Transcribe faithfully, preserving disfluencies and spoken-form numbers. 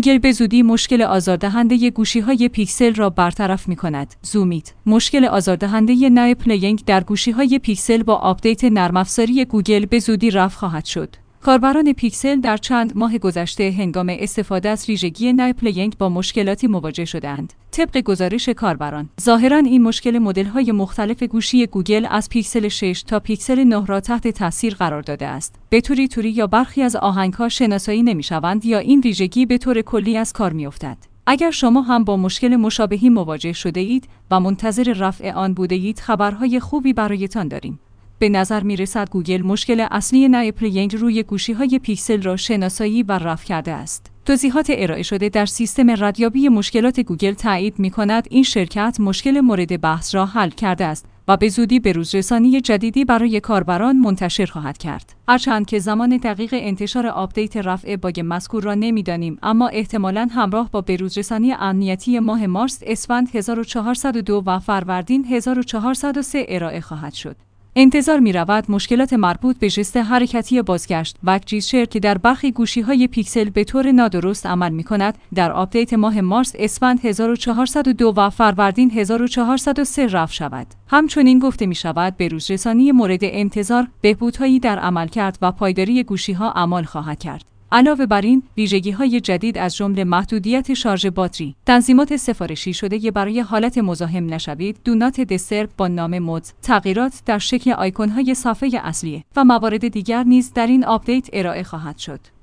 گوگل به زودی مشکل آزاردهنده گوشی‌های پیکسل را برطرف می‌کند. زومیت. مشکل آزاردهنده نای پلیینگ در گوشی‌های پیکسل با آپدیت نرم افزاری گوگل به زودی رفع خواهد شد. کاربران پیکسل در چند ماه گذشته هنگام استفاده از ویژگی نای پلیینگ با مشکلاتی مواجه شدند. طبق گزارش کاربران، ظاهراً این مشکل مدل‌های مختلف گوشی گوگل از پیکسل شش تا پیکسل نه را تحت تاثیر قرار داده است. به طوری طوری یا برخی از آهنگ‌ها شناسایی نمی‌شوند یا این ویژگی به طور کلی از کار می‌افتد. اگر شما هم با مشکل مشابهی مواجه شده اید و منتظر رفع آن بوده اید، خبرهای خوبی برایتان داریم. به نظر می رسد گوگل مشکل اصلی نای پلیینگ روی گوشی‌های پیکسل را شناسایی و رفع کرده است. توضیحات ارائه شده در سیستم ردیابی مشکلات گوگل تایید می کند این شرکت مشکل مورد بحث را حل کرده است و به زودی بروزرسانی جدیدی برای کاربران منتشر خواهد کرد. هرچند که زمان دقیق انتشار آپدیت رفع باگ مذکور را نمی‌دانیم، اما احتمالاً همراه با بروزرسانی امنیتی ماه مارس، اسفند هزار و چهارصد و دو و فروردین هزار و چهارصد و سه ارائه خواهد شد. انتظار می رود مشکلات مربوط به ژست حرکتی بازگشت و جیسشر که در برخی گوشی‌های پیکسل به طور نادرست عمل می کند، در آپدیت ماه مارس، اسفند هزار و چهارصد و دو و فروردین هزار و چهارصد و سه رفع شود. همچنین گفته می شود بروزرسانی مورد انتظار بهبودهایی در عملکرد و پایداری گوشی‌ها اعمال خواهد کرد. علاوه بر این، ویژگی‌های جدید از جمله محدودیت شارژ باتری، تنظیمات سفارشی شده برای حالت مزاحم نشوید، دو نات دیسترب با نام مودز، تغییرات در شکل آیکون‌های صفحه اصلی و موارد دیگر نیز در این آپدیت ارائه خواهد شد.